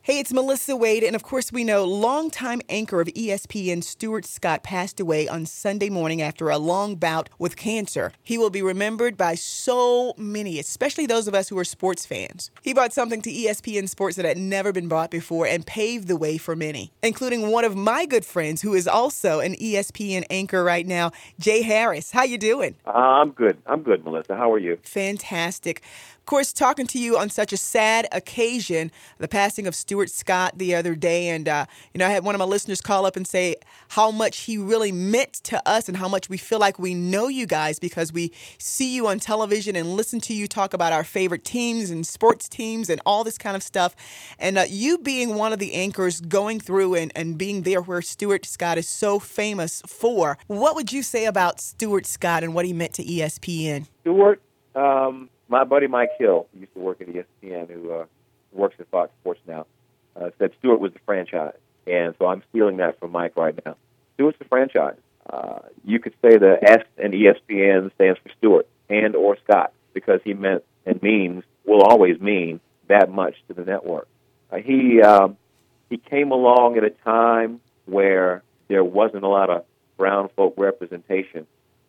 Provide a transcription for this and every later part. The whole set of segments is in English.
Hey, it's Melissa Wade, and of course we know longtime anchor of ESPN Stuart Scott passed away on Sunday morning after a long bout with cancer. He will be remembered by so many, especially those of us who are sports fans. He brought something to ESPN Sports that had never been brought before and paved the way for many, including one of my good friends who is also an ESPN anchor right now, Jay Harris. How you doing? I'm good. I'm good, Melissa. How are you? Fantastic. Of course, talking to you on such a sad occasion, the passing of Stuart Scott the other day. And, I had one of my listeners call up and say how much he really meant to us and how much we feel like we know you guys because we see you on television and listen to you talk about our favorite teams and sports teams and all this kind of stuff. And you being one of the anchors going through and being there where Stuart Scott is so famous for, what would you say about Stuart Scott and what he meant to ESPN? Stuart, my buddy Mike Hill, who used to work at ESPN, who works at Fox Sports now, said Stuart was the franchise. And so I'm stealing that from Mike right now. Stuart's the franchise. You could say the S in ESPN stands for Stuart and or Scott because he meant and means, will always mean that much to the network. He came along at a time where there wasn't a lot of brown folk representation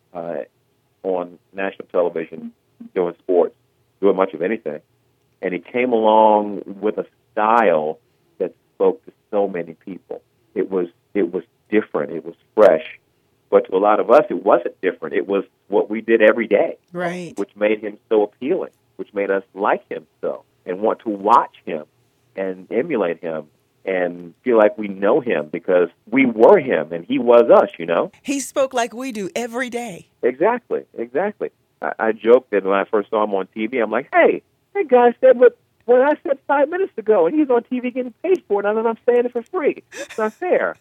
on national television doing sports, doing much of anything. And he came along with a style that spoke to so many people. It was different. It was fresh. But to a lot of us, it wasn't different. It was what we did every day, right? Which made him so appealing, which made us like him so and want to watch him and emulate him and feel like we know him because we were him and he was us, He spoke like we do every day. Exactly. I joked that when I first saw him on TV, I'm like, hey, that guy said what I said 5 minutes ago, and he's on TV getting paid for it, and I'm saying it for free. It's not fair.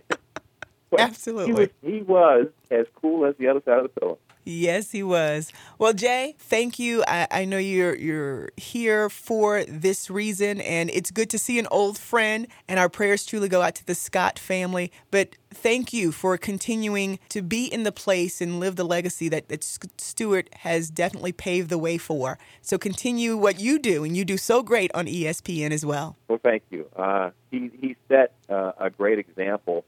Absolutely. He was as cool as the other side of the pillow. Yes, he was. Well, Jay, thank you. I know you're here for this reason, and it's good to see an old friend, and our prayers truly go out to the Scott family. But thank you for continuing to be in the place and live the legacy that Stuart has definitely paved the way for. So continue what you do, and you do so great on ESPN as well. Well, thank you. He set a great example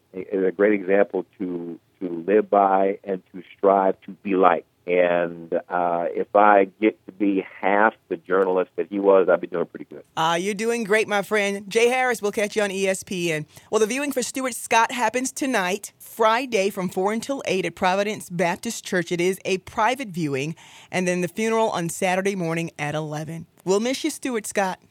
to live by and to strive to be like. And if I get to be half the journalist that he was, I'd be doing pretty good. You're doing great, my friend. Jay Harris, we'll catch you on ESPN. Well, the viewing for Stuart Scott happens tonight, Friday from 4 until 8 at Providence Baptist Church. It is a private viewing. And then the funeral on Saturday morning at 11. We'll miss you, Stuart Scott.